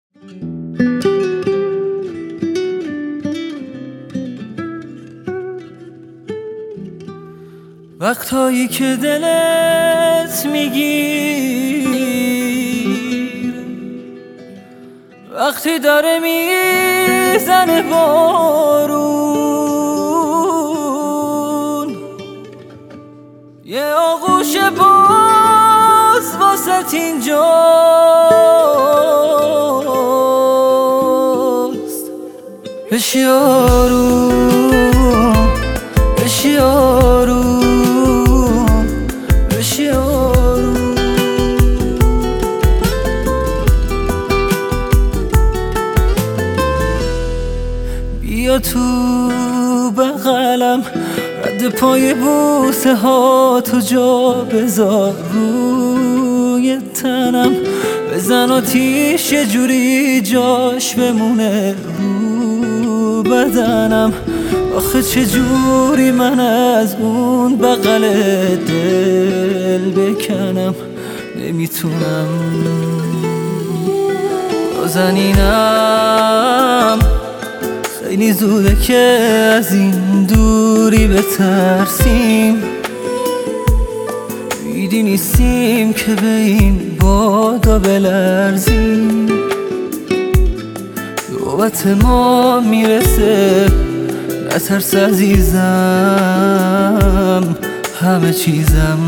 وقتایی که دلت میگیر، وقتی داره میزنه بارون، یه آغوش باز واسه اینجاست. بشی آروم، بشی آروم، بشی آروم. بیا تو بغلم، رد پای بوسه ها تو جا بذار روی تنم، بزن آتیش یه جوری جاش بمونه رو بدنم. آخه چه جوری من از اون بغل دل بکنم، نمیتونم. نازنینم خیلی زوده که از این دوری بترسیم، بیدی نیستیم که به این بادا بلرزیم. نوبت ما میرسه، نترس عزیزم، همه چیزم.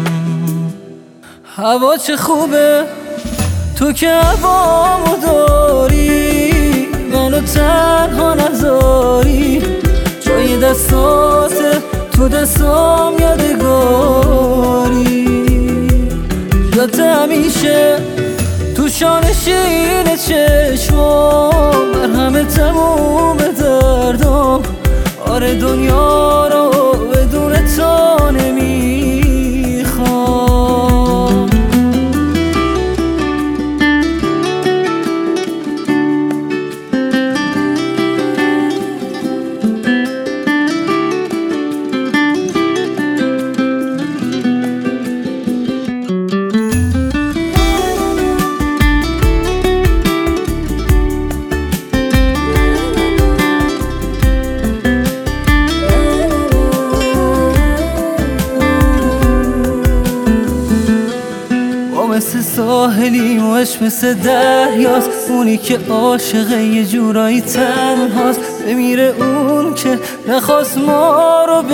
هوا چه خوبه تو که هوامو داری، منو تنها نذاری. جای دستاته تو دستام یادگاری، جات همیشه تو شانشین چشمام، مرهم تموم دردام. آره دنیا رو بدون تو نمیخوام. مثل ساحلی موش مثل دریاست، اونی که عاشقه یه جورایی تنهاست. بمیره اون که نخواست ما رو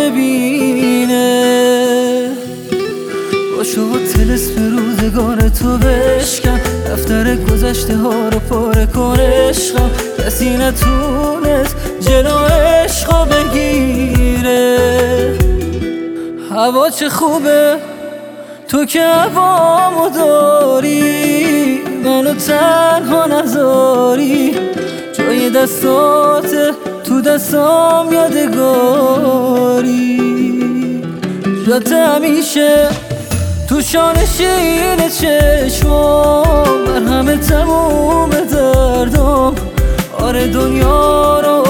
ببینه. باشو با طلسم روزگار تو بشکن، دفتر گذشته ها رو پاره کن عشقم. کسی نتونست جلو عشقو بگیره. هوا چه خوبه تو که هوامو داری، منو تنها نذاری. جای دستاته تو دستام یادگاری، جات همیشه تو شانشین چشمام، مرهم تموم دردام. آره دنیا رو